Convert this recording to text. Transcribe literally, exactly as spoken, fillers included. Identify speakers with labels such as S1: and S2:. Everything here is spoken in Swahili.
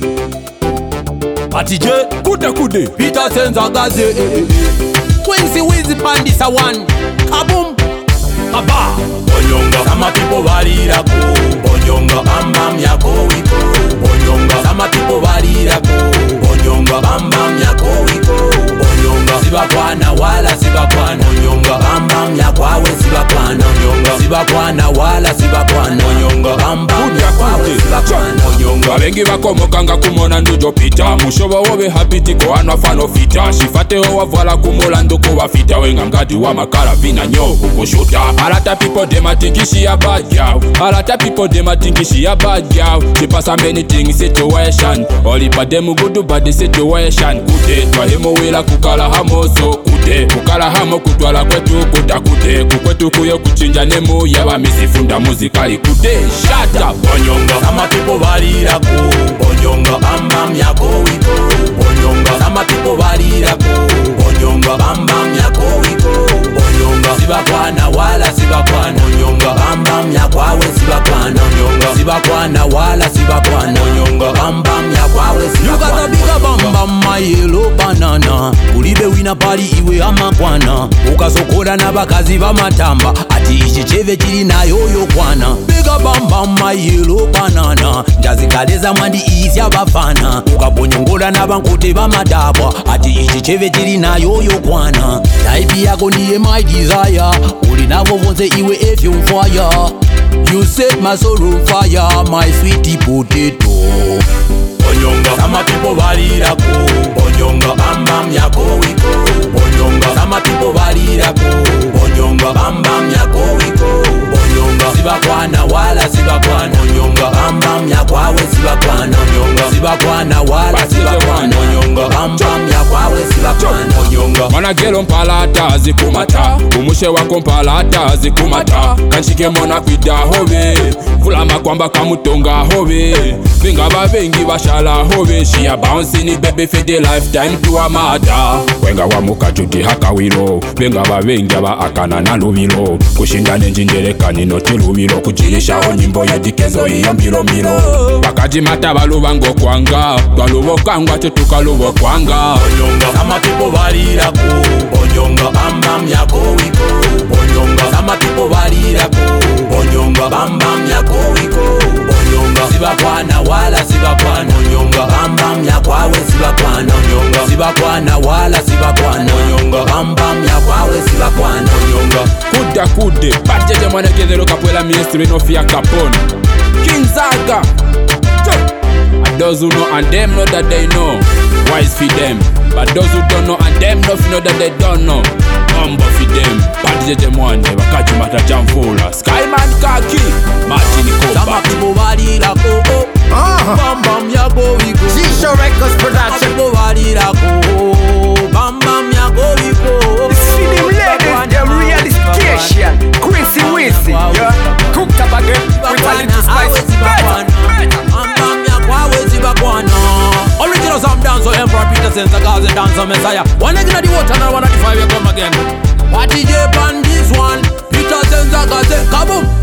S1: Party J, kude kude, Peter Senza Gaze. Quincy Wizzy Pandisa one, kaboom, kaba. Bonyonga, sama people valira ko. Bonyonga, bam bam yako wiko. Bonyonga, sama people valira ko. Bonyonga, bam bam yako wiko. Bonyonga, siba kwana wala siba kwana. Bonyonga, bam bam yako awe siba kwana. Bonyonga, siba kwana wala siba kwana. Bonyonga, bam bam yako awe siba kwana. Bonyonga, bengi bakomokanga kumona ndujo pita. Mushoba wobe habiti ko anwa fano fita. Shifate owa voila kumola ndoko wa fita. Wenga mgadi wa makara vina nyo kukushuta. Alata people dem a think she a bad girl. Alata people dem a think she a bad girl. She pass a many things situation. All ipa dem go do bad situation. Kute twa hemo wela kukala hamo so kute. Kukala hamo kutwala kwetu kuta kute. Kukwetu kuyo kuchinja nemu yaba misifunda muzikali kute. Shut up. Bonyonga, sama people valira ku. Bonyonga, bam bam yako wiko. Bonyonga, sama people valira ku. Bonyonga, bam bam yako wiko. Bonyonga, siba kwana wala siba kwana. Bonyonga, bam bam yako awe siba kwana. Bonyonga, siba kwana wala siba kwana. Bonyonga, bam bam yako awe siba kwana. You got a bigger bam bam my yellow banana. Ulibe wina pali iwe amakwana. Ukasokola na bakazi bamatamba. Ati ichi cheve chili na yoyo kwana. Bigger bam bam my yellow banana. Njazikaleza mwandi izi ya bafana. Ukabonyongola na bankote bamadabwa. Ati ichi cheve chili na yoyo kwana. Taipi yako ndiye my desire. Uli navo vonse iwe if you fire. You set my soul on fire, my sweetie potato. Bonyonga, sama people valira ko. Bonyonga, bam bam yako wiko. Bonyonga, sama people valira ko. Bonyonga, bam bam yako wiko. Bonyonga, siba kwana wala siba kwana. Bonyonga, bam bam yako awe siba kwana. Bonyonga, siba kwana wala siba kwana. Bonyonga, bam bam yako awe siba kwana. Bonyonga, mana gelo mpalata zikumata. Umushe wako mpalata zikumata. Kanchike mona kwida hobe. Fulama kwamba kamutonga hobe. Binga babengi bashala hobe. She a bouncing it baby for the lifetime to a mother. Wenga wa muka juti haka wilo. Binga babengi aba akana na lubilo. Kushinda nenjindere kanino tilubilo. Kujirisha onyimbo ya dikezo iya mbilo mbilo. Wakaji mata balubango kwanga. Galubo kangwa tutuka lubo kwanga. Bonyonga, sama people valira ku. Bonyonga, bam bam yako wiko. Bonyonga, sama people valira ku. Bonyonga, bam bam yako wiko. Bonyonga, siba kwana wala siba kwana. Bonyonga, bam bam yako awe siba kwana. Bonyonga, siba kwana wala siba kwana. Bonyonga, bam bam yako awe siba kwana. Bonyonga, kuda kude. Party J mwana kezero kapwela ministry no fear kapon. King Zaga. And those who know and them know that they know. Wise for them. But those who don't know and them know know that they don't know. Humble for them. Party J mwana wakaji mata jamfula. Skyman Kaki. Martin Koba. Sama people valira ko. Bam bam yako wiko.
S2: G-Show Records Production.
S1: Sama people valira ko. Bam bam yako wiko.
S2: This film ladies, them realization. Quincy Wizzy, yeah. Cooked up again with a little spice. Better, better.
S1: Bam bam yako awe siba kwana. Original Sam Dancer, Emperor Peter Senza Gaze Dancer Messiah. One egg in the water and one at the five, you come again. Party J on this one, Peter Senza Gaze, kaboom.